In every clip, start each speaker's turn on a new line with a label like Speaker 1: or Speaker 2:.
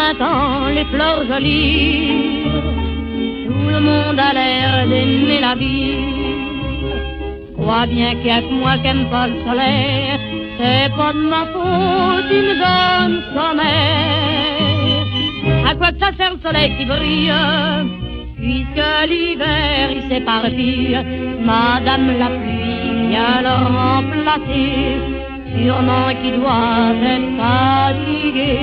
Speaker 1: printemps, les fleurs jolies, tout le monde a l'air d'aimer la vie. Crois bien qu'il y a que moi qui aime pas le soleil, c'est pas de ma faute, il me donne sommeil. À quoi que ça sert le soleil qui brille, puisque l'hiver il s'éparpille. Madame la pluie vient le remplacer, sûrement qu'il doit être fatigué.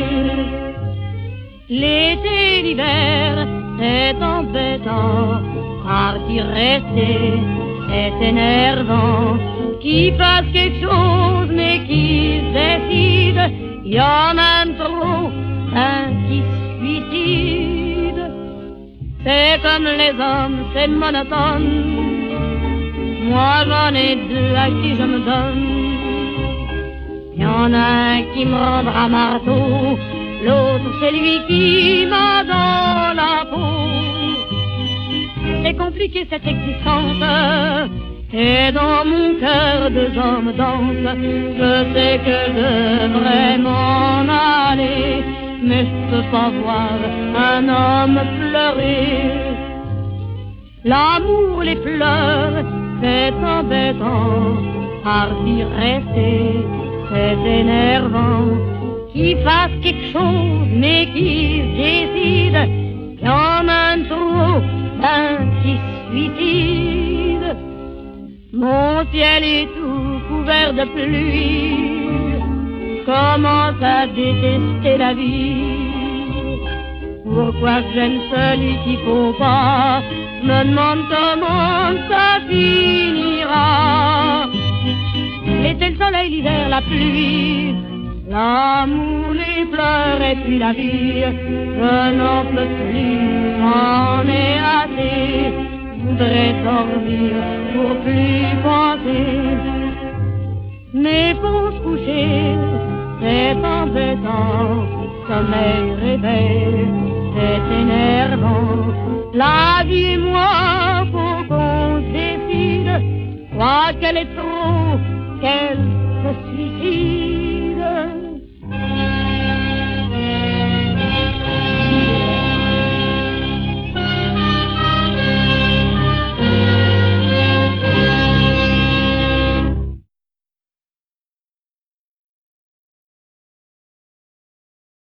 Speaker 1: L'été, l'hiver, c'est embêtant, car d'y rester, c'est énervant. Qui fasse quelque chose, mais qui se décide, y en a trop, un qui se suicide. C'est comme les hommes, c'est monotone, moi j'en ai deux à qui je me donne. Y en a un qui me rendra marteau, l'autre c'est lui qui m'a dans la peau. C'est compliqué cette existence, et dans mon cœur deux hommes dansent. Je sais que je devrais m'en aller, mais je peux pas voir un homme pleurer. L'amour, les pleurs, c'est embêtant, car d'y rester, c'est énervant. Qui fasse quelque chose, mais qui se décide, y en a un trop, un qui se suicide. Mon ciel est tout couvert de pluie, commence à détester la vie. Pourquoi j'aime celui qu'il faut pas, me demande comment ça finira. L'été, le soleil, l'hiver, la pluie, l'amour, les pleurs et puis la vie. Je n'en peux plus, j'en ai assez. Voudrais dormir pour plus penser. Mais pour se coucher, c'est embêtant. Sommeil, réveil, c'est énervant. La vie et moi, faut qu'on se décide. Crois qu'elle est trop, qu'elle